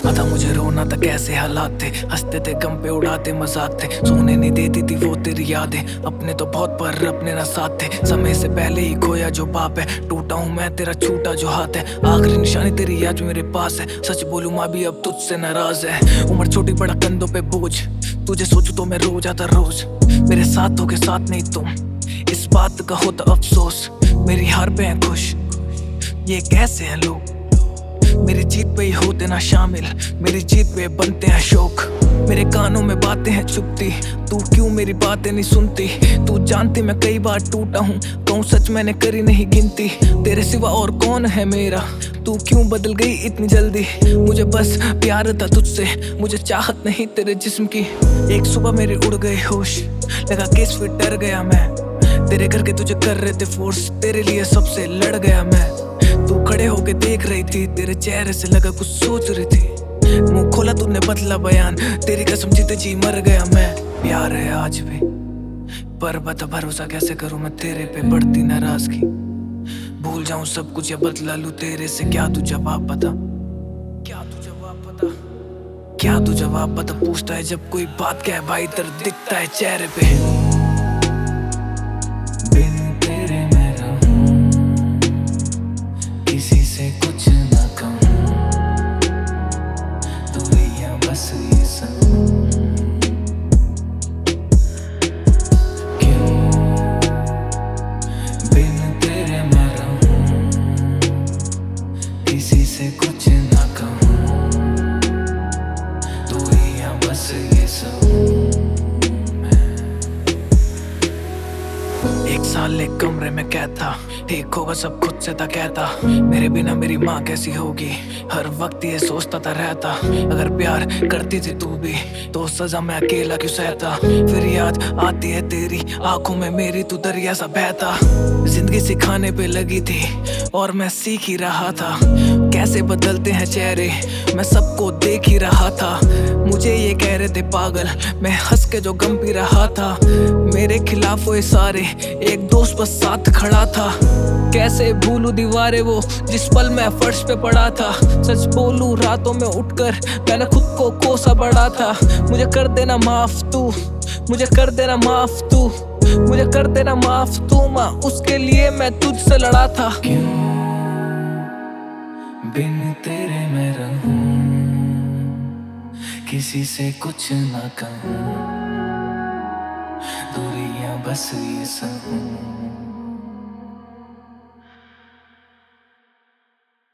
पता मुझे रोना था कैसे हालात थे, हंसते थे गम पे उड़ाते मजाक थे, सोने नहीं देती थी वो तेरी यादें, अपने तो बहुत पर अपने ना साथ थे। समय से पहले ही खोया जो बाप है, टूटा हूँ मैं तेरा छूटा जो हाथ है, आखिरी निशानी तेरी याद मेरे पास है। सच बोलूं माँ भी अब तुझसे नाराज है, उम्र छोटी बड़ा कंधों पे बोझ, तुझे सोचूं तो मैं रोज आता रोज, मेरे साथ हो के साथ नहीं तुम, इस बात का होता अफसोस। मेरी हार पे है खुश, ये कैसे हैं लोग, मेरी जीत पे ही होते ना शामिल, मेरी जीत पे बनते हैं शौक। मेरे कानों में बातें हैं चुपती, तू क्यों मेरी बातें नहीं सुनती। तू जानती मैं कई बार टूटा हूँ, कहूँ सच मैंने करी नहीं गिनती। तेरे सिवा और कौन है मेरा, तू क्यों बदल गई इतनी जल्दी। मुझे बस प्यार था तुझसे, मुझे चाहत नहीं तेरे जिस्म की। एक सुबह मेरे उड़ गए होश, लगा केस फिर डर गया मैं, तेरे करके तुझे कर रहे थे फोर्स, तेरे लिए सबसे लड़ गया मैं। तू खड़े होके देख रही थी, तेरे चेहरे से लगा कुछ सोच रही थी, मुंह खोला तूने बदला बयान, तेरी कसम जीते जी मर गया मैं। प्यार है आज भी पर बता भरोसा कैसे करूं मैं तेरे पे, बढ़ती नाराजगी, भूल जाऊं सब कुछ या बदला लूं तेरे से। क्या तू जवाब बता, क्या तू जवाब बता, क्या तू जवाब बता। पूछता है जब कोई बात, क्या है भाई दर्द दिखता है चेहरे पे। बिन तेरे मैं रहूं, किसी से कुछ ना कहूं, तू ही है बस ये सहूं। क्यों बिन तेरे मैं रहूं, किसी से कुछ ना कहूं, तू ही है बस ये सहूं। एक साल एक कमरे में कैद था, ठीक होगा सब खुद से था कहता, मेरे बिना मेरी माँ कैसी होगी, हर वक्त ये सोचता था रहता। अगर प्यार करती थी तू भी तो सजा मैं अकेला क्यों सहता। फिर याद आती है तेरी आंखों में मेरी, तू दरिया सा बहता। जिंदगी सिखाने पे लगी थी और मैं सीख ही रहा था, कैसे बदलते हैं चेहरे मैं सबको देख ही रहा था। मुझे ये कह रहे थे पागल, मैं हंस के जो गम पी रहा था, मेरे खिलाफ वो सारे, एक दोस्त बस साथ खड़ा था। कैसे भूलूं दीवारें वो जिस पल मैं फर्श पे पड़ा था। सच बोलूं रातों में उठकर मैंने खुद को कोसा बड़ा था। मुझे कर देना माफ तू, मुझे कर देना माफ तू, मुझे कर देना माफ तू माँ, उसके लिए मैं तुझसे लड़ा था। क्यों बिन तेरे मैं रहूं, किसी से कुछ ना कहूं, दूरियां बस ये सहूं।